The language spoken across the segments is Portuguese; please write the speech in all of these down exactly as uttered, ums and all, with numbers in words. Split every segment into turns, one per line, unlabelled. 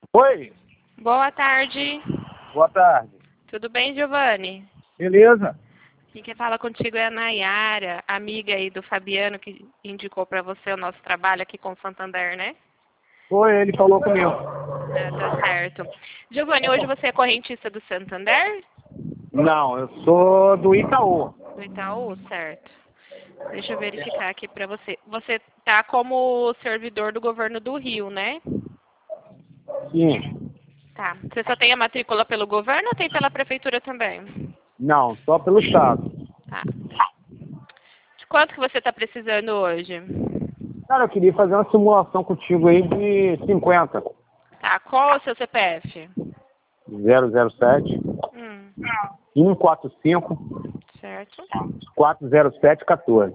Oi,
Boa tarde.
boa tarde.
Tudo bem, Giovanni?
Beleza?
Quem quer falar contigo é a Nayara, amiga aí do Fabiano, que indicou para você o nosso trabalho aqui com o Santander, né?
Oi, ele falou comigo.
Ah, tá certo. Giovanni, hoje você é correntista do Santander?
Não, eu sou do Itaú.
Do Itaú, certo. Deixa eu verificar aqui para você. Você tá como servidor do governo do Rio, né?
Sim.
Tá. Você só tem a matrícula pelo governo ou tem pela prefeitura também?
Não, só pelo Estado.
Tá. De quanto que você está precisando hoje?
Cara, eu queria fazer uma simulação contigo aí de cinquenta.
Tá. Qual é o seu C P F?
zero zero sete,
Hum,
um quatro cinco,
certo.
quatro zero sete, quatorze.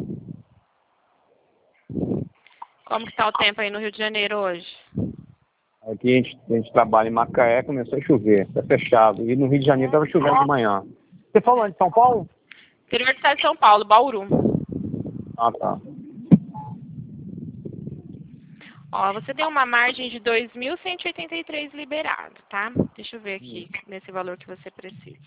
Como que tá o tempo aí no Rio de Janeiro hoje?
Aqui a gente, a gente trabalha em Macaé, começou a chover, tá fechado. E no Rio de Janeiro tava chovendo de manhã. Você falou de São Paulo?
Interior do estado de São Paulo, Bauru.
Ah, tá.
Ó, você tem uma margem de dois mil cento e oitenta e três liberado, tá? Deixa eu ver aqui nesse valor que você precisa.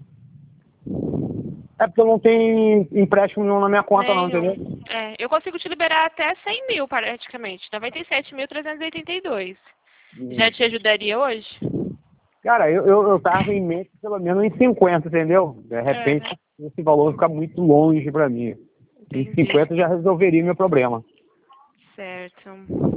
É porque eu não tenho empréstimo nenhum na minha conta não, entendeu?
Nenhum. É, eu consigo te liberar até cem mil praticamente. noventa e sete mil trezentos e oitenta e dois. Já te ajudaria hoje?
Cara, eu, eu, eu tava em mente pelo menos em cinquenta, entendeu? De
É,
repente, esse valor fica muito longe pra mim. Em
entendi.
cinquenta já resolveria meu problema.
Certo.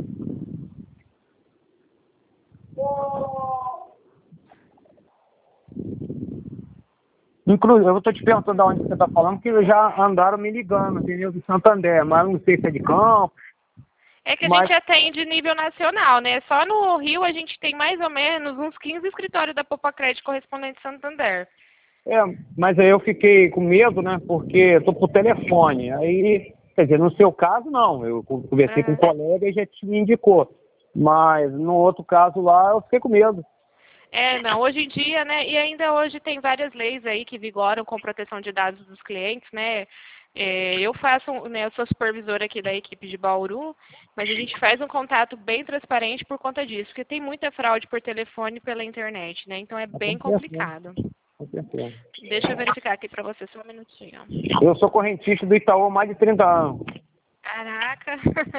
Inclusive, eu tô te perguntando de onde você tá falando, porque já andaram me ligando, entendeu? Do Santander, mas não sei se é de campo,
É que a
mas,
gente atende nível nacional, né? Só no Rio a gente tem mais ou menos uns quinze escritórios da Popacred correspondente Santander.
é, mas aí eu fiquei com medo, né? Porque eu tô por telefone. Aí, quer dizer, no seu caso, não. Eu conversei com um
Aham.
colega e já te me indicou. Mas no outro caso lá, eu fiquei com medo.
É, não, hoje em dia, né, e ainda hoje tem várias leis aí que vigoram com proteção de dados dos clientes, né, é, eu faço, né, eu sou supervisora aqui da equipe de Bauru, mas a gente faz um contato bem transparente por conta disso, porque tem muita fraude por telefone e pela internet, né, então é bem
Aconteceu,
complicado.
aconteceu.
Deixa eu verificar aqui para você, só um minutinho.
Eu sou correntista do Itaú há mais de trinta anos.
Caraca!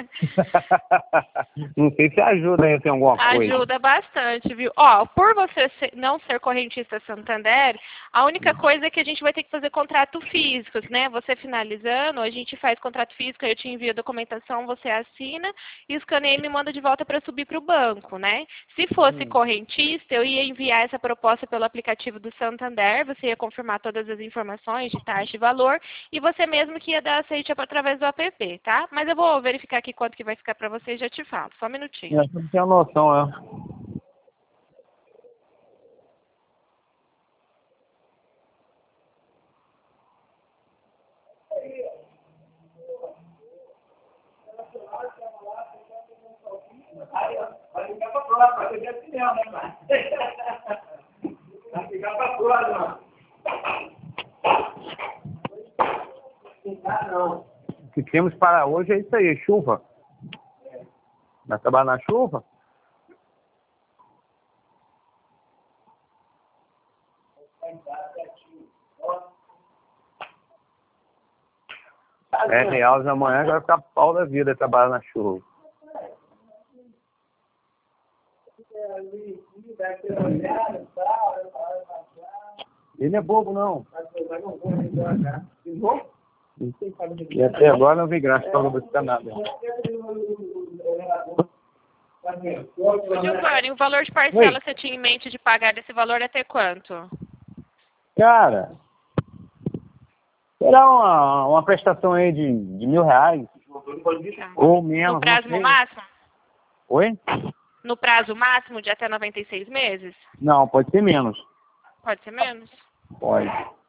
Não sei se ajuda aí, tem alguma coisa.
Ajuda bastante, viu? Ó, por você ser- não ser correntista Santander, a única coisa é que a gente vai ter que fazer contrato físicos, né? Você finalizando, a gente faz contrato físico, eu te envio a documentação, você assina e escaneia e me manda de volta para subir para o banco, né? Se fosse
Hum.
correntista, eu ia enviar essa proposta pelo aplicativo do Santander, você ia confirmar todas as informações de taxa e valor e você mesmo que ia dar aceite através do app, tá? Mas eu vou verificar aqui quanto que vai ficar para você e já te falo. Só um minutinho.
Eu não tenho noção, é. Vai ficar pra próxima, vai ter cinema, né, pai? Vai ficar pra próxima. Não. O que temos para hoje é isso aí, chuva. Vai trabalhar na chuva? É real, amanhã vai ficar pau da vida trabalhar na chuva. Ele é bobo, não. E até agora não vi graça para não buscar nada.
Ô, Giovanni, o valor de parcela
Oi.
você tinha em mente de pagar desse valor até quanto?
Cara, será uma, uma prestação aí de, de mil reais?
Tá.
Ou
No
menos, não
prazo
sei.
máximo?
Oi?
No prazo máximo de até noventa e seis meses?
Não, pode ser menos.
Pode ser menos?
Pode.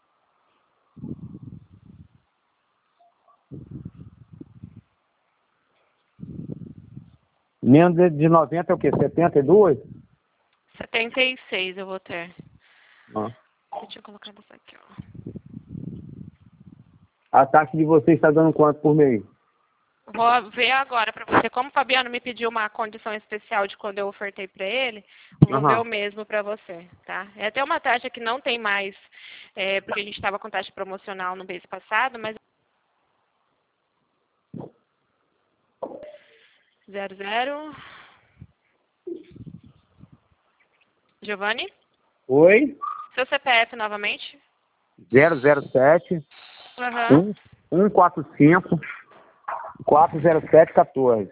Menos de de noventa é o quê? setenta e dois?
setenta e seis eu vou ter.
Ah.
Deixa eu colocar isso aqui, ó.
A taxa de vocês está dando quanto por mês?
Vou ver agora para você. Como o Fabiano me pediu uma condição especial de quando eu ofertei para ele, vou
Aham.
ver o mesmo para você, tá? É até uma taxa que não tem mais, é, porque a gente estava com taxa promocional no mês passado, mas zero zero. Giovanni?
Oi?
Seu C P F novamente?
zero zero sete
Aham.
um quatro cinco quatro zero sete um quatro.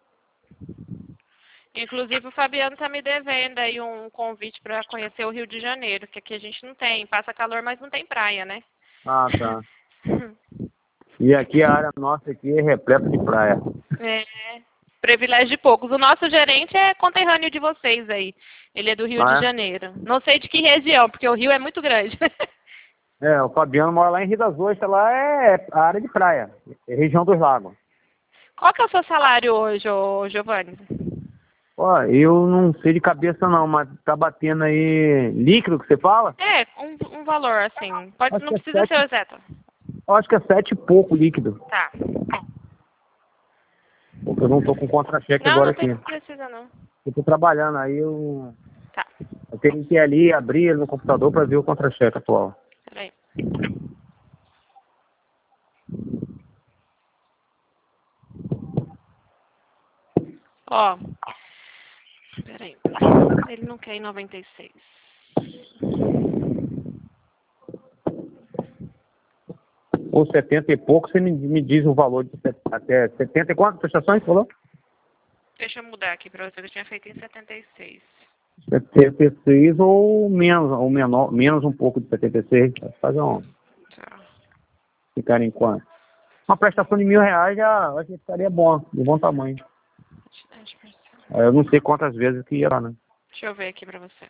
Inclusive o Fabiano tá me devendo aí um convite para conhecer o Rio de Janeiro, que aqui a gente não tem. Passa calor, mas não tem praia, né?
Ah, tá. E aqui a área nossa aqui é repleta de praia.
É, privilégio de poucos. O nosso gerente é conterrâneo de vocês aí. Ele é do Rio de
Ah,
Janeiro. Não sei de que região, porque o Rio é muito grande.
é? É, o Fabiano mora lá em Rio das Ostras, lá é a área de praia, é região dos lagos.
Qual que é o seu salário hoje, ô Giovanni?
Ó, eu não sei de cabeça não, mas tá batendo aí líquido que você fala?
É, um, um valor assim. Pode,
Acho
não
que é
precisa ser o
sete,
exato.
acho que é sete e pouco líquido.
Tá.
Porque eu não tô com contra-cheque
Não,
agora
não
aqui.
tem, precisa não.
Eu tô trabalhando aí, eu,
Tá.
eu tenho que ir ali e abrir no computador para ver o contra-cheque atual.
Peraí. Ó. Peraí. Ele não quer ir noventa e seis.
Ou setenta e pouco, você me, me diz o valor de set- até setenta e quantas prestações, falou?
Deixa eu mudar aqui pra você. Eu tinha feito em setenta e seis.
setenta e seis ou menos, ou menor, menos um pouco de setenta e seis. Vai fazer um,
Tá.
ficar em quanto? Uma prestação de mil reais já acho que ficaria bom, de bom tamanho.
Quantidade parcial.
Aí eu não sei quantas vezes que ia lá, né?
Deixa eu ver aqui pra você.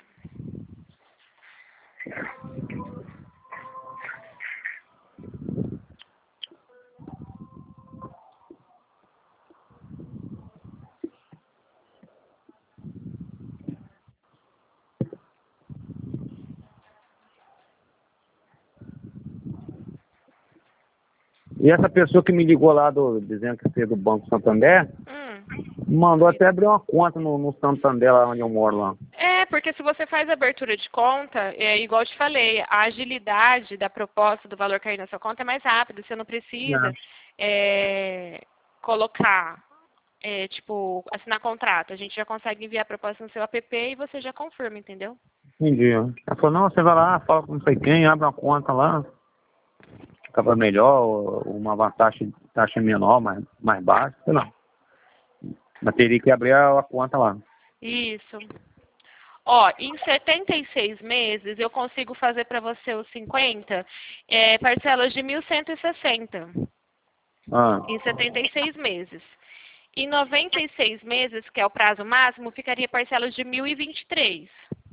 E essa pessoa que me ligou lá do, dizendo que você é do Banco Santander,
Hum.
mandou até abrir uma conta no, no Santander lá onde eu moro lá.
É, porque se você faz abertura de conta, é igual eu te falei, a agilidade da proposta do valor cair na sua conta é mais rápida. Você não precisa é, colocar, é, tipo, assinar contrato. A gente já consegue enviar a proposta no seu app e você já confirma, entendeu?
Entendi. Ela falou, não, você vai lá, fala com não sei quem, abre uma conta lá. Ficava melhor, ou uma vantagem, taxa menor, mais, mais baixa, sei lá. Mas teria que abrir a, a conta lá.
Isso. Ó, em setenta e seis meses eu consigo fazer para você os cinquenta é, parcelas de mil cento e sessenta
Ah,
em setenta e seis meses. Em noventa e seis meses, que é o prazo máximo, ficaria parcelas de mil e vinte e três.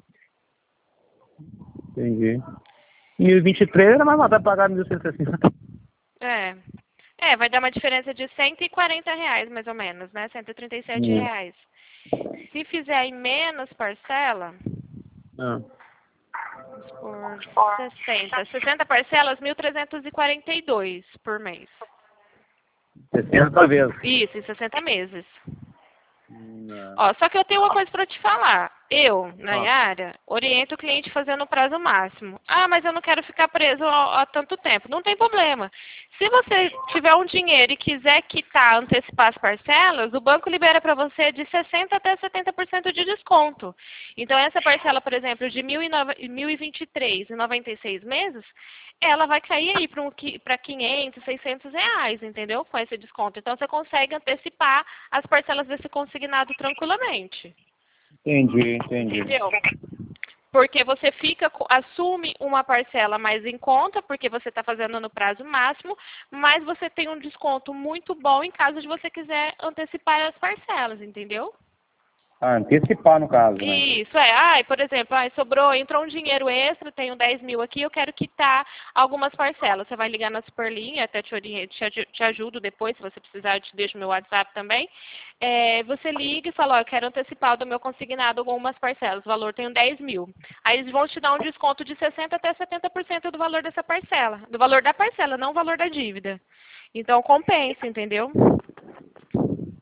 entendi. mil e vinte e três era mais barato pagar mil cento e sessenta.
É. É, vai dar uma diferença de cento e quarenta reais, mais ou menos, né? cento e trinta e sete
Hum.
reais. Se fizer em menos parcela,
Ah,
por sessenta. sessenta parcelas, mil trezentos e quarenta e dois por mês.
sessenta vezes.
Isso, em sessenta meses.
Não.
Ó, só que eu tenho uma coisa para te falar. Eu, na
Ah.
área, oriento o cliente fazendo o prazo máximo. Ah, mas eu não quero ficar preso há tanto tempo. Não tem problema. Se você tiver um dinheiro e quiser quitar, antecipar as parcelas, o banco libera para você de sessenta por cento até setenta por cento de desconto. Então, essa parcela, por exemplo, de mil e vinte e três em noventa e seis meses, ela vai cair aí para um, para quinhentos, seiscentos reais, entendeu? Com esse desconto. Então, você consegue antecipar as parcelas desse consignado tranquilamente.
Entendi, entendi.
Entendeu? Porque você fica, assume uma parcela mais em conta, porque você está fazendo no prazo máximo, mas você tem um desconto muito bom em caso de você quiser antecipar as parcelas, entendeu?
Ah, antecipar no caso, né?
Isso, é. Ai, por exemplo, ai, sobrou, entrou um dinheiro extra, tenho dez mil aqui, eu quero quitar algumas parcelas. Você vai ligar na Superlinha, até te, oriento, te, te ajudo depois, se você precisar, eu te deixo meu WhatsApp também. É, você liga e fala, ó, eu quero antecipar do meu consignado algumas parcelas, o valor tenho dez mil. Aí eles vão te dar um desconto de sessenta até setenta por cento do valor dessa parcela, do valor da parcela, não o valor da dívida. Então compensa, entendeu?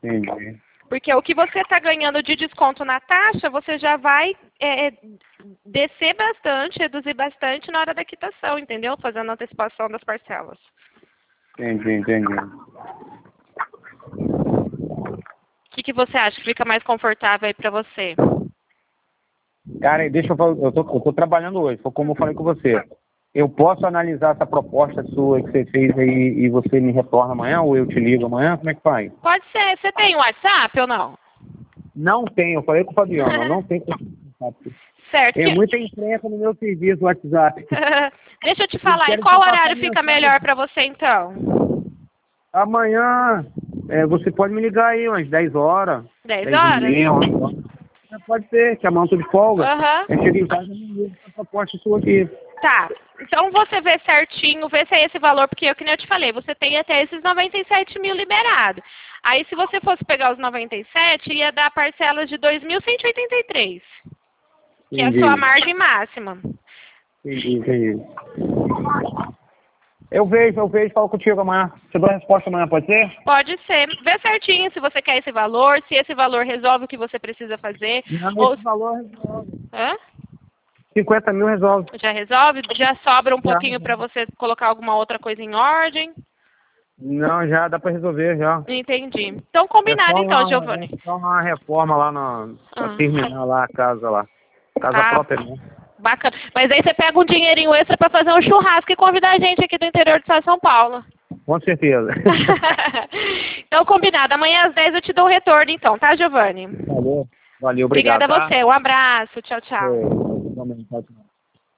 Entendi.
Porque o que você está ganhando de desconto na taxa, você já vai é, descer bastante, reduzir bastante na hora da quitação, entendeu? Fazendo a antecipação das parcelas.
Entendi, entendi.
O que, que você acha que fica mais confortável aí para você?
Cara, deixa eu falar, eu tô, eu tô trabalhando hoje, foi como eu falei com você. Eu posso analisar essa proposta sua que você fez aí e você me retorna amanhã ou eu te ligo amanhã? Como é que faz?
Pode ser. Você tem WhatsApp ou não?
Não tenho, eu falei com o Fabiano, não tem WhatsApp.
Certo.
Tem muita encrenca no meu serviço WhatsApp.
Deixa eu te falar, em qual horário fica melhor para você então?
Amanhã, é, você pode me ligar aí umas dez horas.
dez horas?
dez e meia, onze horas. Pode ser, que amanhã eu tô de folga.
Aham.
Eu chego em casa e me ligo essa proposta sua aqui.
Tá. Então você vê certinho, vê se é esse valor, porque eu que nem eu te falei, você tem até esses noventa e sete mil liberado. Aí se você fosse pegar os noventa e sete, ia dar parcelas de dois mil cento e oitenta e três. Que é a sua margem máxima.
Entendi, entendi. Eu vejo, eu vejo, falo contigo amanhã. Você dá a resposta amanhã, pode ser?
Pode ser. Vê certinho se você quer esse valor, se esse valor resolve o que você precisa fazer.
Não,
ou...
esse valor resolve.
Hã?
cinquenta mil resolve.
Já resolve? Já sobra um
Já.
pouquinho para você colocar alguma outra coisa em ordem?
Não, já dá para resolver, já.
Entendi. Então, combinado
é
então,
uma,
Giovanni.
É só uma reforma lá, na, pra
Ah.
terminar lá a casa lá. Casa
Ah.
própria, né?
Bacana. Mas aí você pega um dinheirinho extra para fazer um churrasco e convidar a gente aqui do interior de São Paulo.
Com certeza.
Então, combinado. Amanhã às dez eu te dou o retorno, então, tá, Giovanni?
Valeu. Valeu, obrigado.
Obrigada a
tá?
você. Um abraço. Tchau, tchau.
É, tchau, tchau.